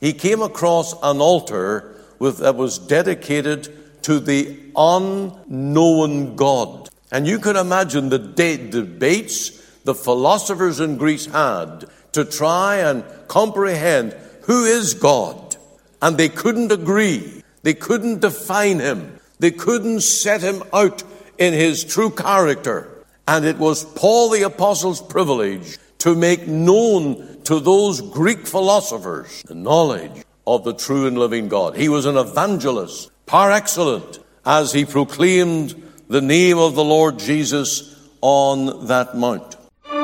he came across an altar that was dedicated to the unknown God. And you can imagine the debates the philosophers in Greece had to try and comprehend who is God. And they couldn't agree. They couldn't define him. They couldn't set him out in his true character. And it was Paul the Apostle's privilege to make known to those Greek philosophers the knowledge of the true and living God. He was an evangelist par excellence as he proclaimed the name of the Lord Jesus on that mount.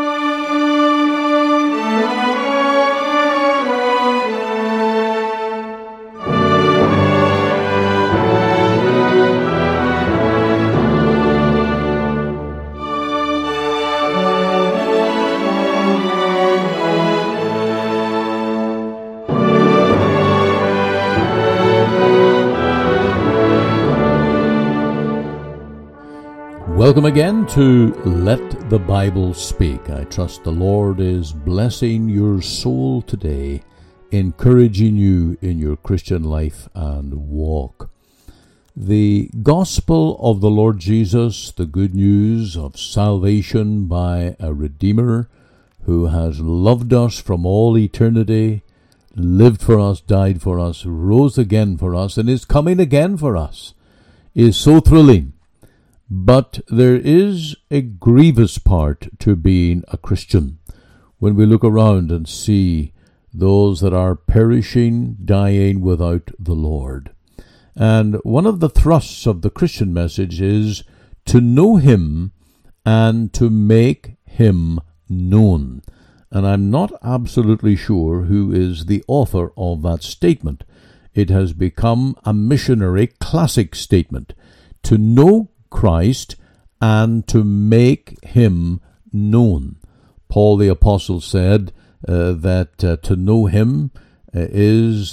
Welcome again to Let the Bible Speak. I trust the Lord is blessing your soul today, encouraging you in your Christian life and walk. The gospel of the Lord Jesus, the good news of salvation by a Redeemer who has loved us from all eternity, lived for us, died for us, rose again for us, and is coming again for us, is so thrilling. But there is a grievous part to being a Christian. When we look around and see those that are perishing, dying without the Lord. And one of the thrusts of the Christian message is to know him and to make him known. And I'm not absolutely sure who is the author of that statement. It has become a missionary classic statement. To know Christ and to make him known. Paul the Apostle said that to know him is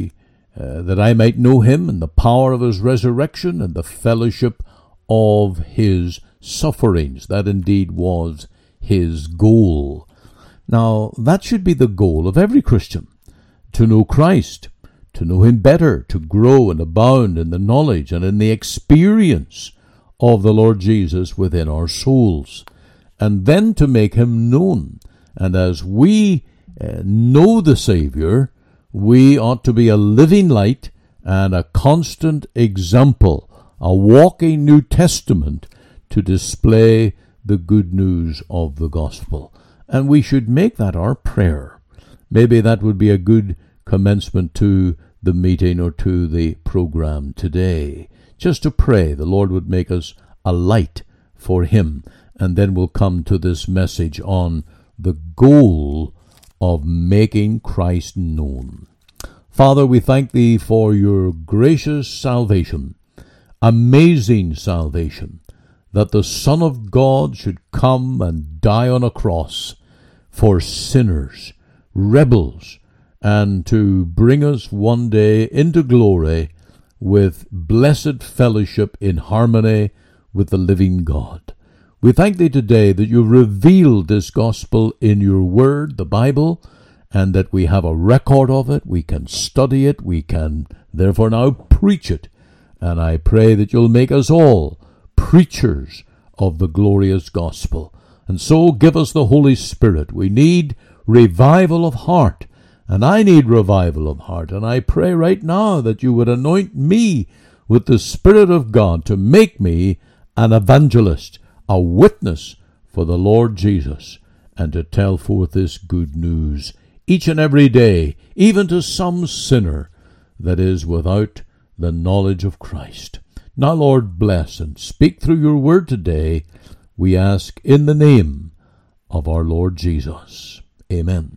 that I might know him and the power of his resurrection and the fellowship of his sufferings. That indeed was his goal. Now, that should be the goal of every Christian, to know Christ, to know him better, to grow and abound in the knowledge and in the experience of the Lord Jesus within our souls, and then to make him known. And as we know the Savior, we ought to be a living light and a constant example, a walking New Testament to display the good news of the gospel. And we should make that our prayer. Maybe that would be a good commencement to the meeting or to the program today. Just to pray the Lord would make us a light for him. And then we'll come to this message on the goal of making Christ known. Father, we thank thee for your gracious salvation, amazing salvation, that the Son of God should come and die on a cross for sinners, rebels, and to bring us one day into glory with blessed fellowship in harmony with the living God. We thank thee today that you revealed this gospel in your word, the Bible, and that we have a record of it, we can study it, we can therefore now preach it. And I pray that you'll make us all preachers of the glorious gospel. And so give us the Holy Spirit. We need revival of heart. And I need revival of heart. And I pray right now that you would anoint me with the Spirit of God to make me an evangelist, a witness for the Lord Jesus, and to tell forth this good news each and every day, even to some sinner that is without the knowledge of Christ. Now, Lord, bless and speak through your word today, we ask in the name of our Lord Jesus. Amen.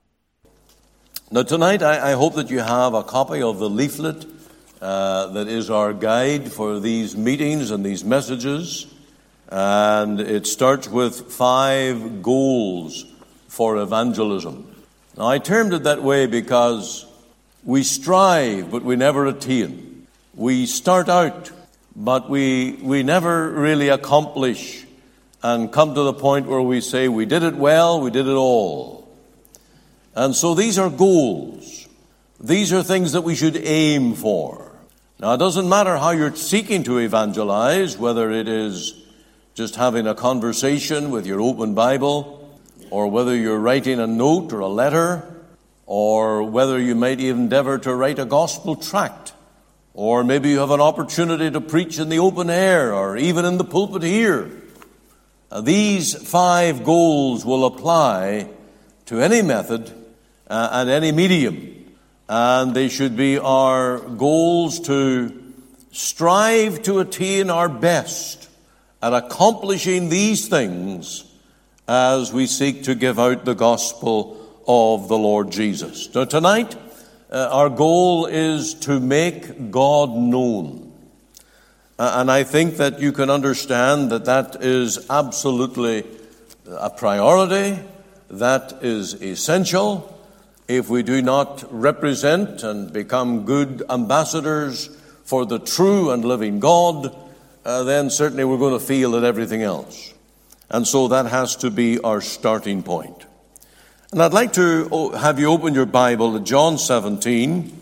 Now tonight I hope that you have a copy of the leaflet that is our guide for these meetings and these messages. And it starts with 5 goals for evangelism. Now I termed it that way because we strive but we never attain. We start out but we never really accomplish and come to the point where we say we did it well, we did it all. And so these are goals. These are things that we should aim for. Now, it doesn't matter how you're seeking to evangelize, whether it is just having a conversation with your open Bible, or whether you're writing a note or a letter, or whether you might endeavor to write a gospel tract, or maybe you have an opportunity to preach in the open air, or even in the pulpit here. These 5 goals will apply to any method and any medium, and they should be our goals to strive to attain our best at accomplishing these things as we seek to give out the gospel of the Lord Jesus. So tonight, our goal is to make God known. And I think that you can understand that that is absolutely a priority, that is essential. If we do not represent and become good ambassadors for the true and living God, then certainly we're going to fail at everything else. And so that has to be our starting point. And I'd like to have you open your Bible to John 17,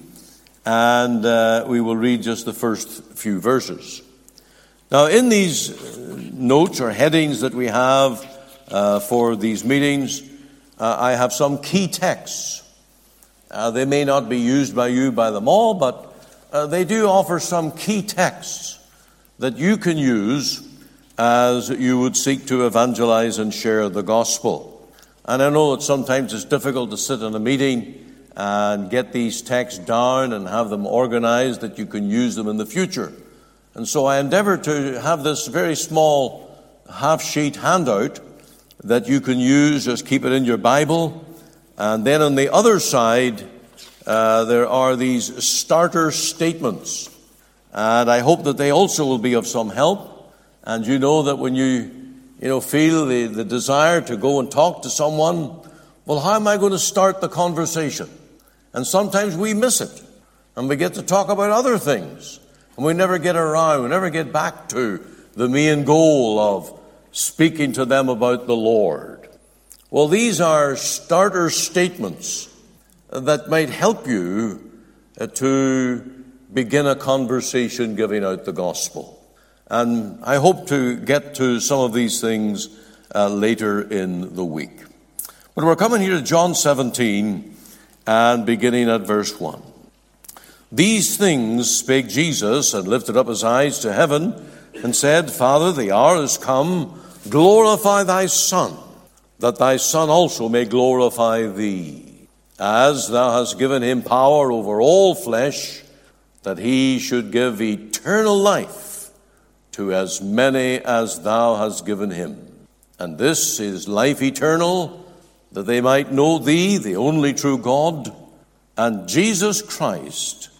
and we will read just the first few verses. Now, in these notes or headings that we have for these meetings, I have some key texts. They may not be used by you by them all, but they do offer some key texts that you can use as you would seek to evangelize and share the gospel. And I know that sometimes it's difficult to sit in a meeting and get these texts down and have them organized that you can use them in the future. And so I endeavor to have this very small half-sheet handout that you can use. Just keep it in your Bible. And then on the other side, there are these starter statements. And I hope that they also will be of some help. And you know that when you feel the desire to go and talk to someone, well, how am I going to start the conversation? And sometimes we miss it. And we get to talk about other things. And we never get around, we never get back to the main goal of speaking to them about the Lord. Well, these are starter statements that might help you to begin a conversation giving out the gospel. And I hope to get to some of these things later in the week. But we're coming here to John 17 and beginning at verse 1. These things spake Jesus and lifted up his eyes to heaven and said, Father, the hour is come, glorify thy Son, that thy Son also may glorify thee, as thou hast given him power over all flesh, that he should give eternal life to as many as thou hast given him. And this is life eternal, that they might know thee, the only true God, and Jesus Christ,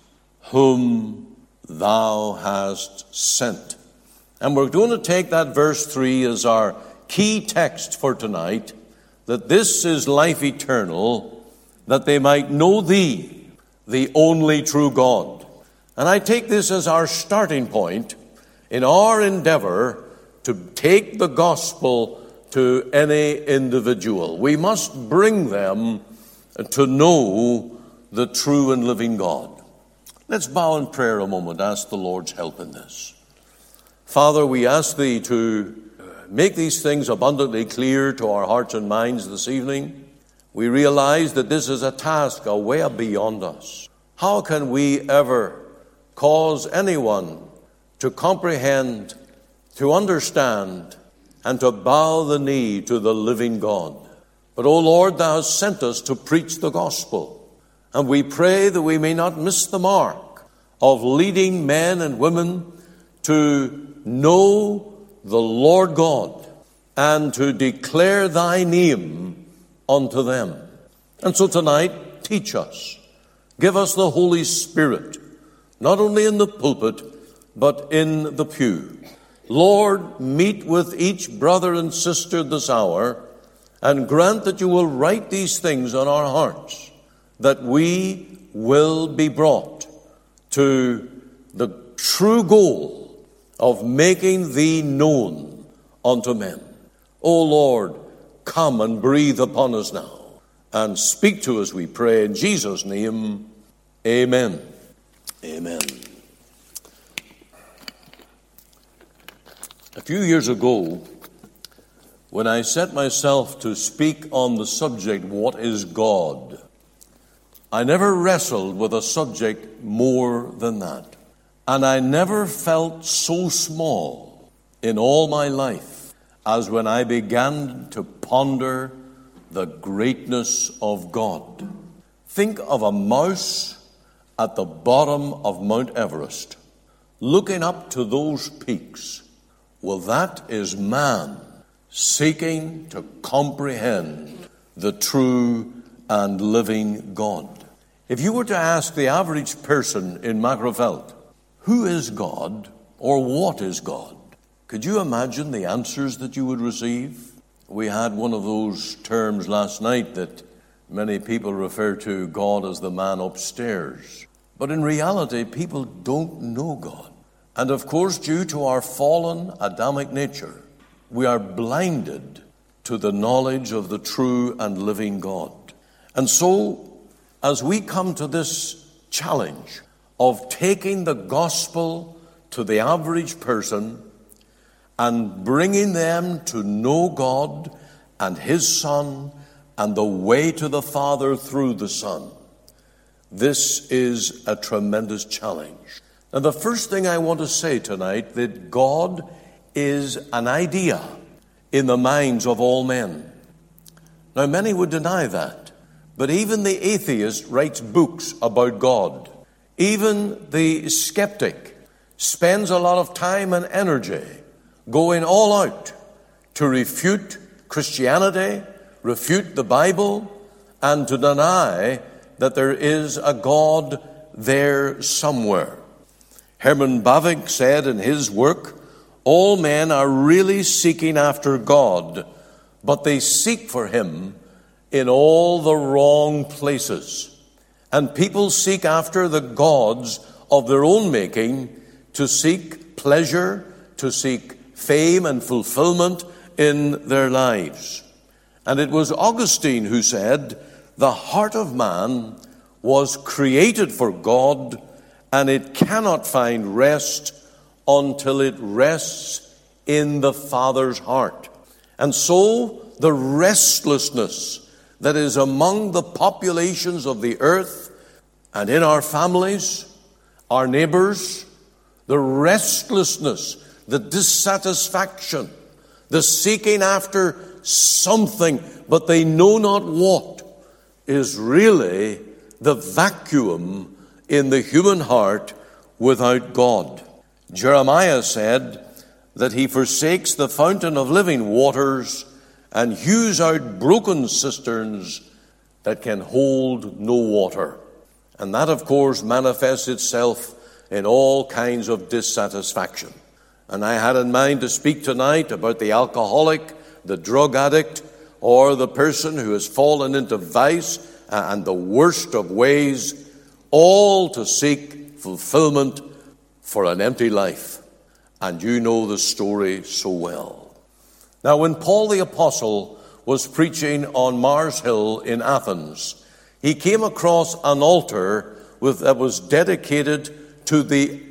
whom thou hast sent. And we're going to take that verse 3 as our key text for tonight, that this is life eternal, that they might know thee, the only true God. And I take this as our starting point in our endeavor to take the gospel to any individual. We must bring them to know the true and living God. Let's bow in prayer a moment, ask the Lord's help in this. Father, we ask thee to make these things abundantly clear to our hearts and minds this evening. We realize that this is a task way beyond us. How can we ever cause anyone to comprehend, to understand, and to bow the knee to the living God? But, O Lord, thou hast sent us to preach the gospel. And we pray that we may not miss the mark of leading men and women to know the Lord God and to declare thy name unto them. And so tonight, teach us. Give us the Holy Spirit, not only in the pulpit, but in the pew. Lord, meet with each brother and sister this hour, and grant that you will write these things on our hearts, that we will be brought to the true goal of making thee known unto men. O Lord, come and breathe upon us now, and speak to us, we pray, in Jesus' name. Amen. Amen. A few years ago, when I set myself to speak on the subject, what is God? I never wrestled with a subject more than that. And I never felt so small in all my life as when I began to ponder the greatness of God. Think of a mouse at the bottom of Mount Everest, looking up to those peaks. Well, that is man seeking to comprehend the true and living God. If you were to ask the average person in Magherafelt, who is God or what is God? Could you imagine the answers that you would receive? We had one of those terms last night that many people refer to God as the man upstairs. But in reality, people don't know God. And of course, due to our fallen Adamic nature, we are blinded to the knowledge of the true and living God. And so, as we come to this challenge of taking the gospel to the average person and bringing them to know God and His Son and the way to the Father through the Son, this is a tremendous challenge. Now, the first thing I want to say tonight, that God is an idea in the minds of all men. Now, many would deny that, but even the atheist writes books about God. Even the skeptic spends a lot of time and energy going all out to refute Christianity, refute the Bible, and to deny that there is a God there somewhere. Herman Bavinck said in his work, all men are really seeking after God, but they seek for Him in all the wrong places. And people seek after the gods of their own making to seek pleasure, to seek fame and fulfillment in their lives. And it was Augustine who said, the heart of man was created for God, and it cannot find rest until it rests in the Father's heart. And so the restlessness that is among the populations of the earth and in our families, our neighbors, the restlessness, the dissatisfaction, the seeking after something, but they know not what, is really the vacuum in the human heart without God. Jeremiah said that he forsakes the fountain of living waters and hews out broken cisterns that can hold no water. And that, of course, manifests itself in all kinds of dissatisfaction. And I had in mind to speak tonight about the alcoholic, the drug addict, or the person who has fallen into vice and the worst of ways, all to seek fulfillment for an empty life. And you know the story so well. Now, when Paul the Apostle was preaching on Mars Hill in Athens, he came across an altar that was dedicated to the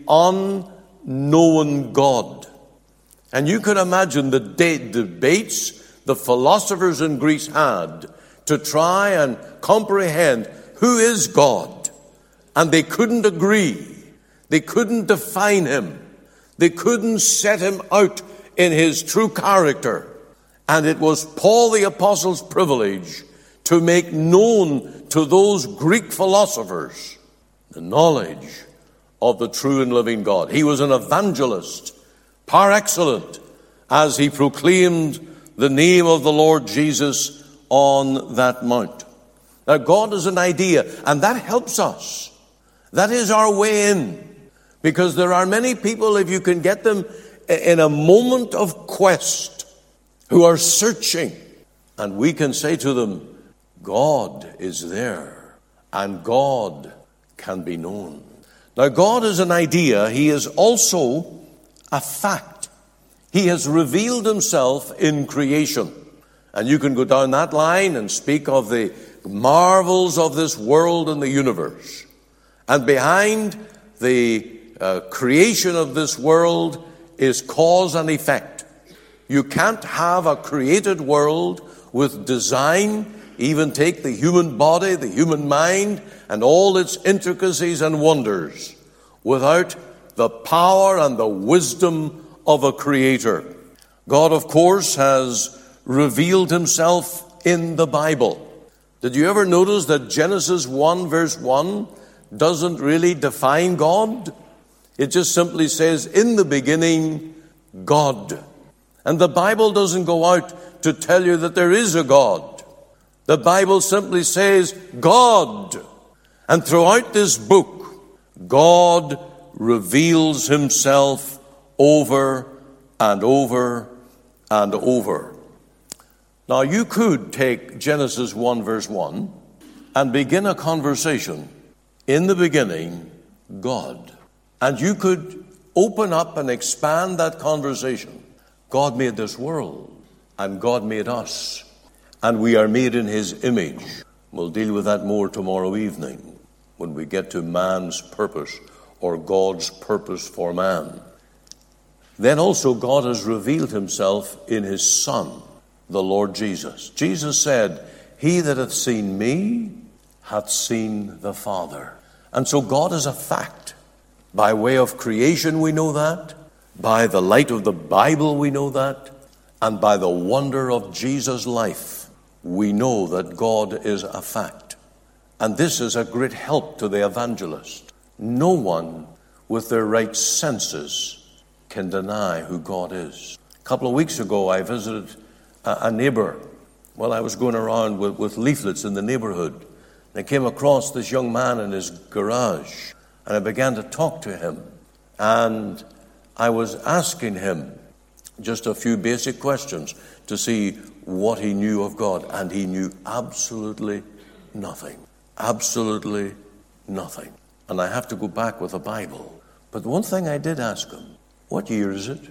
unknown God. And you can imagine the debates the philosophers in Greece had to try and comprehend who is God. And they couldn't agree. They couldn't define Him. They couldn't set Him out in His true character. And it was Paul the Apostle's privilege to make known to those Greek philosophers the knowledge of the true and living God. He was an evangelist par excellence as he proclaimed the name of the Lord Jesus on that mount. Now, God is an idea, and that helps us. That is our way in. Because there are many people, if you can get them in a moment of quest, who are searching, and we can say to them, God is there, and God can be known. Now, God is an idea. He is also a fact. He has revealed Himself in creation. And you can go down that line and speak of the marvels of this world and the universe. And behind the creation of this world is cause and effect. You can't have a created world with design, even take the human body, the human mind, and all its intricacies and wonders, without the power and the wisdom of a creator. God, of course, has revealed himself in the Bible. Did you ever notice that Genesis 1 verse 1 doesn't really define God? It just simply says, in the beginning, God. And the Bible doesn't go out to tell you that there is a God. The Bible simply says, God. And throughout this book, God reveals himself over and over and over. Now, you could take Genesis 1 verse 1 and begin a conversation. In the beginning, God. And you could open up and expand that conversation. God made this world, and God made us, and we are made in his image. We'll deal with that more tomorrow evening when we get to man's purpose, or God's purpose for man. Then also God has revealed himself in his Son, the Lord Jesus. Jesus said, he that hath seen me hath seen the Father. And so God is a fact. By way of creation we know that. By the light of the Bible we know that. And by the wonder of Jesus' life we know that God is a fact. And this is a great help to the evangelist. No one with their right senses can deny who God is. A couple of weeks ago I visited a neighbor. Well, I was going around with leaflets in the neighborhood. I came across this young man in his garage, and I began to talk to him. And I was asking him just a few basic questions to see what he knew of God. And he knew absolutely nothing. Absolutely nothing. And I have to go back with the Bible. But one thing I did ask him, what year is it?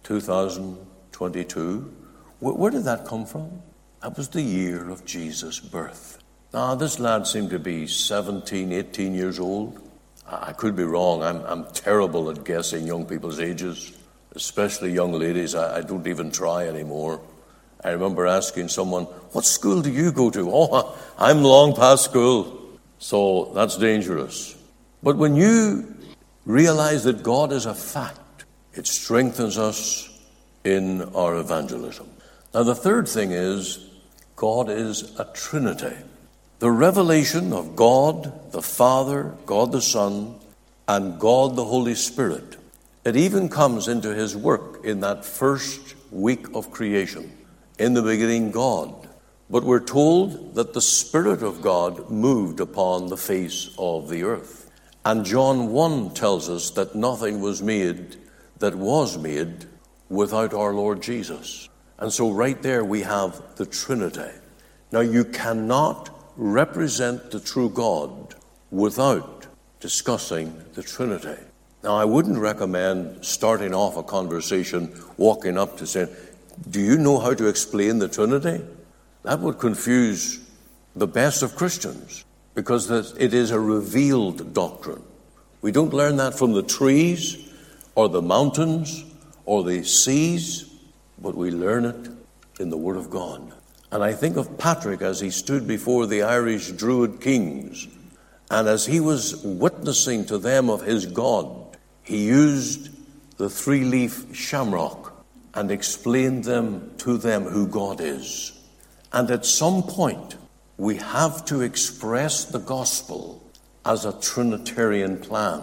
2022. Where did that come from? That was the year of Jesus' birth. Now, this lad seemed to be 17, 18 years old. I could be wrong. I'm terrible at guessing young people's ages, especially young ladies. I don't even try anymore. I remember asking someone, what school do you go to? Oh, I'm long past school. So that's dangerous. But when you realize that God is a fact, it strengthens us in our evangelism. Now, the third thing is, God is a Trinity. The revelation of God the Father, God the Son, and God the Holy Spirit. It even comes into his work in that first week of creation. In the beginning, God. But we're told that the Spirit of God moved upon the face of the earth. And John 1 tells us that nothing was made that was made without our Lord Jesus. And so right there we have the Trinity. Now, you cannot represent the true God without discussing the Trinity. Now, I wouldn't recommend starting off a conversation, walking up to saying, do you know how to explain the Trinity? That would confuse the best of Christians, because it is a revealed doctrine. We don't learn that from the trees or the mountains or the seas, but we learn it in the Word of God. And I think of Patrick as he stood before the Irish Druid kings, and as he was witnessing to them of his God, he used the three-leaf shamrock and explained to them who God is. And at some point, we have to express the gospel as a Trinitarian plan.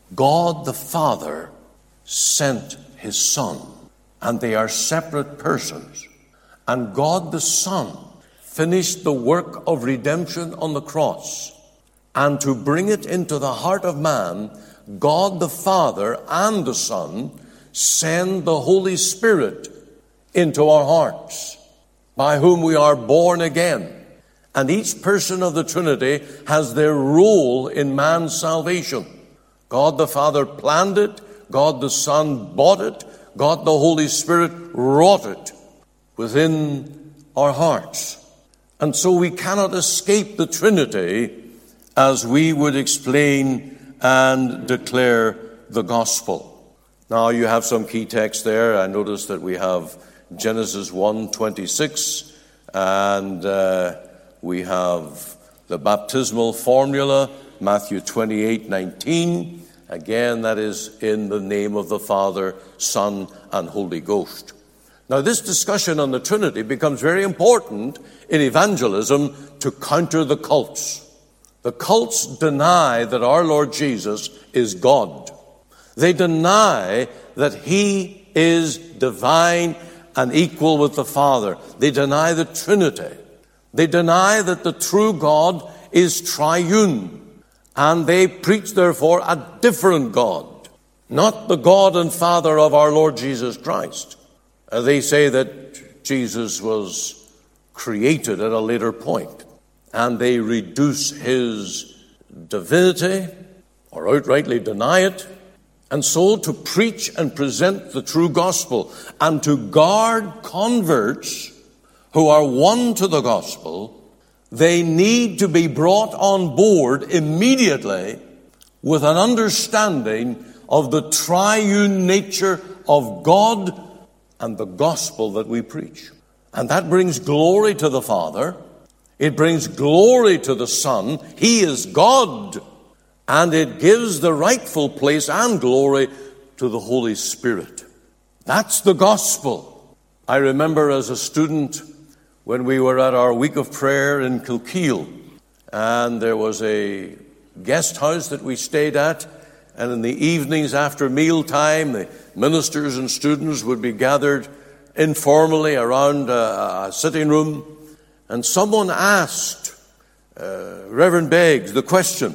God the Father sent his Son, and they are separate persons. And God the Son finished the work of redemption on the cross. And to bring it into the heart of man, God the Father and the Son send the Holy Spirit into our hearts, by whom we are born again. And each person of the Trinity has their role in man's salvation. God the Father planned it, God the Son bought it, God the Holy Spirit wrought it within our hearts. And so we cannot escape the Trinity as we would explain and declare the gospel. Now you have some key texts there. I notice that we have Genesis 1:26, and we have the baptismal formula, Matthew 28:19. Again, that is in the name of the Father, Son, and Holy Ghost. Now, this discussion on the Trinity becomes very important in evangelism to counter the cults. The cults deny that our Lord Jesus is God. They deny that he is divine and equal with the Father. They deny the Trinity. They deny that the true God is triune. And they preach, therefore, a different God, not the God and Father of our Lord Jesus Christ. They say that Jesus was created at a later point, and they reduce his divinity or outrightly deny it. And so to preach and present the true gospel and to guard converts who are won to the gospel, they need to be brought on board immediately with an understanding of the triune nature of God and the gospel that we preach. And that brings glory to the Father. It brings glory to the Son. He is God. And it gives the rightful place and glory to the Holy Spirit. That's the gospel. I remember as a student when we were at our week of prayer in Kilkeel, and there was a guest house that we stayed at, and in the evenings after mealtime, the ministers and students would be gathered informally around a sitting room, and someone asked Reverend Beggs the question,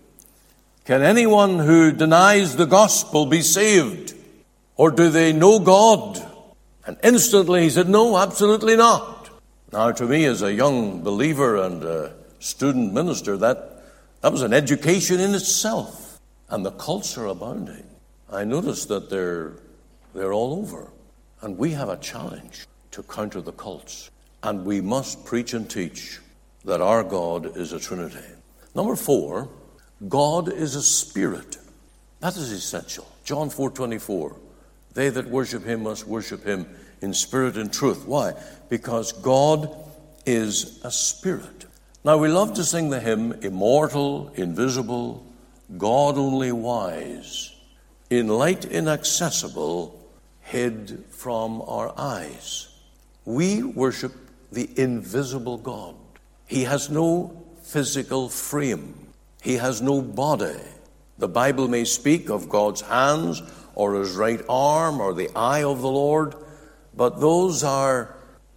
can anyone who denies the gospel be saved? Or do they know God? And instantly he said, no, absolutely not. Now to me as a young believer and a student minister, that was an education in itself. And the cults are abounding. I notice that they're all over. And we have a challenge to counter the cults. And we must preach and teach that our God is a Trinity. Number 4, God is a spirit. That is essential. John 4:24. They that worship him must worship him in spirit and truth. Why? Because God is a spirit. Now we love to sing the hymn, immortal, invisible, God only wise, in light inaccessible, hid from our eyes. We worship the invisible God. He has no physical frame. He has no body. The Bible may speak of God's hands or his right arm or the eye of the Lord, but those are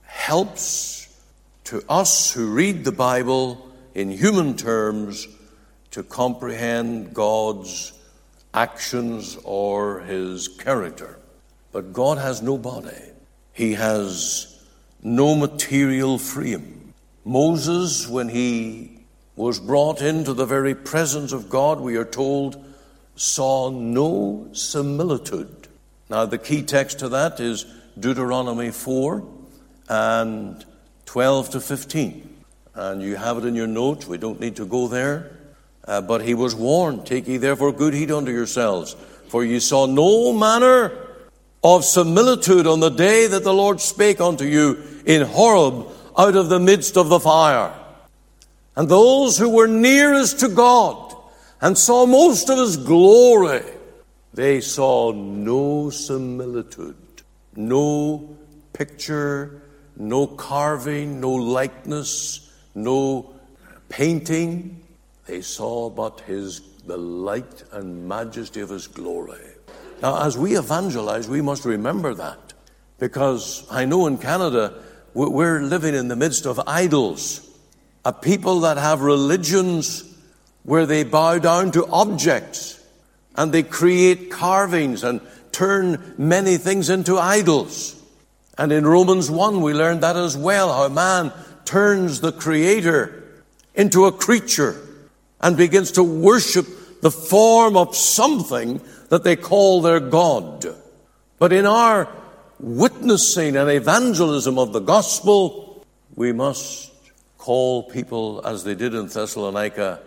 helps to us who read the Bible in human terms to comprehend God's actions or his character. But God has no body. He has no material frame. Moses, when he was brought into the very presence of God, we are told, saw no similitude. Now the key text to that is Deuteronomy 4 and 12 to 15. And you have it in your notes. We don't need to go there. But he was warned, take ye therefore good heed unto yourselves, for ye saw no manner of similitude on the day that the Lord spake unto you in Horeb out of the midst of the fire. And those who were nearest to God and saw most of his glory, they saw no similitude, no picture, no carving, no likeness, no painting. They saw but the light and majesty of his glory. Now, as we evangelize, we must remember that, because I know in Canada we're living in the midst of idols. A people that have religions where they bow down to objects and they create carvings and turn many things into idols. And in Romans 1 we learned that as well, how man turns the Creator into a creature and begins to worship the form of something that they call their God. But in our witnessing and evangelism of the gospel, we must call people, as they did in Thessalonica,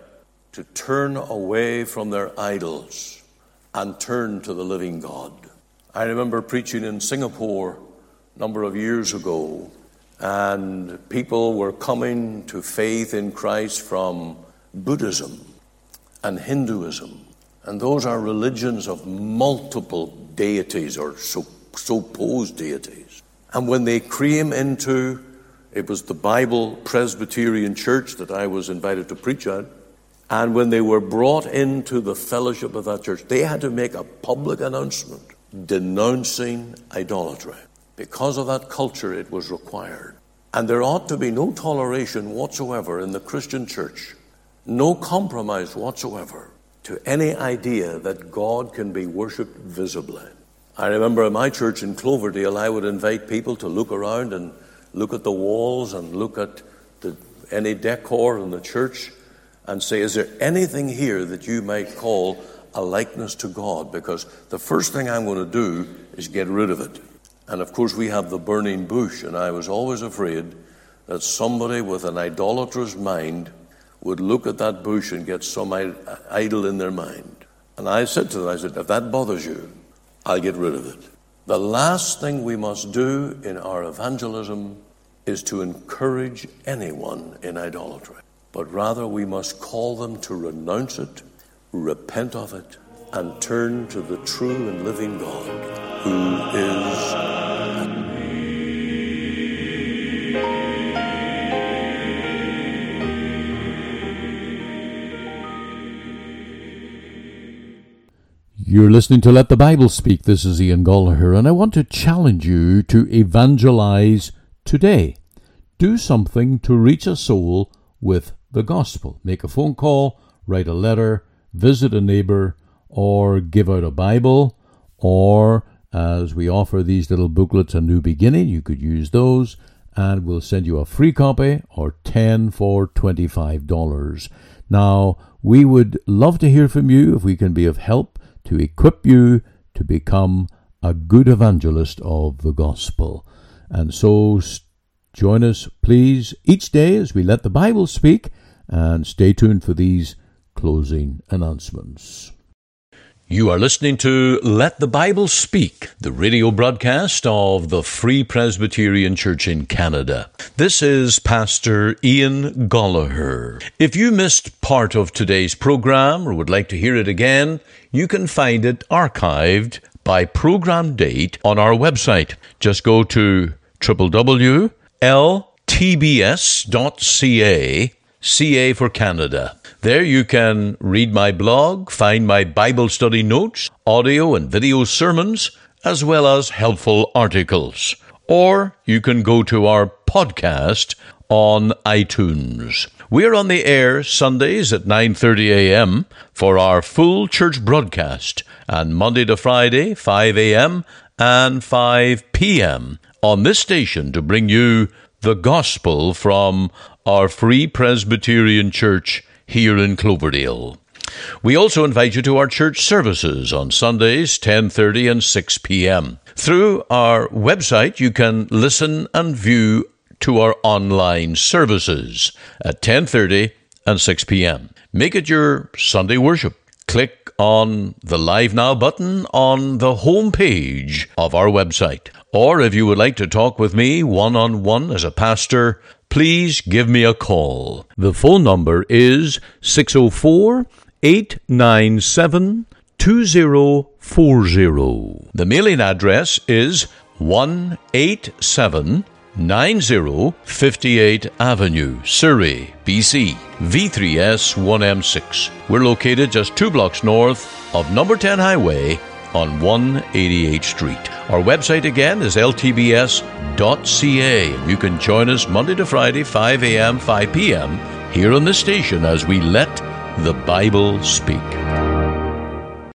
to turn away from their idols and turn to the living God. I remember preaching in Singapore a number of years ago, and people were coming to faith in Christ from Buddhism and Hinduism. And those are religions of multiple deities or supposed deities. And when they came into, it was the Bible Presbyterian Church that I was invited to preach at, and when they were brought into the fellowship of that church, they had to make a public announcement denouncing idolatry. Because of that culture, it was required. And there ought to be no toleration whatsoever in the Christian church, no compromise whatsoever to any idea that God can be worshipped visibly. I remember in my church in Cloverdale, I would invite people to look around and look at the walls and look at any decor in the church and say, is there anything here that you might call a likeness to God? Because the first thing I'm going to do is get rid of it. And of course we have the burning bush, and I was always afraid that somebody with an idolatrous mind would look at that bush and get some idol in their mind. And I said to them, if that bothers you, I'll get rid of it. The last thing we must do in our evangelism is to encourage anyone in idolatry, but rather we must call them to renounce it, repent of it, and turn to the true and living God, who is... You're listening to Let the Bible Speak. This is Ian Gallagher, and I want to challenge you to evangelize today. Do something to reach a soul with the gospel. Make a phone call, write a letter, visit a neighbor, or give out a Bible, or as we offer these little booklets, A New Beginning, you could use those, and we'll send you a free copy or 10 for $25. Now, we would love to hear from you if we can be of help to equip you to become a good evangelist of the gospel. And so join us, please, each day as we let the Bible speak, and stay tuned for these closing announcements. You are listening to Let the Bible Speak, the radio broadcast of the Free Presbyterian Church in Canada. This is Pastor Ian Gallagher. If you missed part of today's program or would like to hear it again, you can find it archived by program date on our website. Just go to www.ltbs.ca, CA for Canada. There you can read my blog, find my Bible study notes, audio and video sermons, as well as helpful articles. Or you can go to our podcast on iTunes. We're on the air Sundays at 9:30 a.m. for our full church broadcast, and Monday to Friday, 5 a.m. and 5 p.m. on this station to bring you the gospel from our Free Presbyterian Church here in Cloverdale. We also invite you to our church services on Sundays, 10:30 and 6 p.m. Through our website, you can listen and view to our online services at 10:30 and 6 p.m. Make it your Sunday worship. Click on the Live Now button on the home page of our website. Or if you would like to talk with me one-on-one as a pastor, please give me a call. The phone number is 604-897-2040. The mailing address is 18790 58th Avenue, Surrey, BC, V3S 1M6. We're located just 2 blocks north of number 10 Highway on 188th Street. Our website again is ltbs.ca. You can join us Monday to Friday, 5 a.m., 5 p.m. here on the station as we let the Bible speak.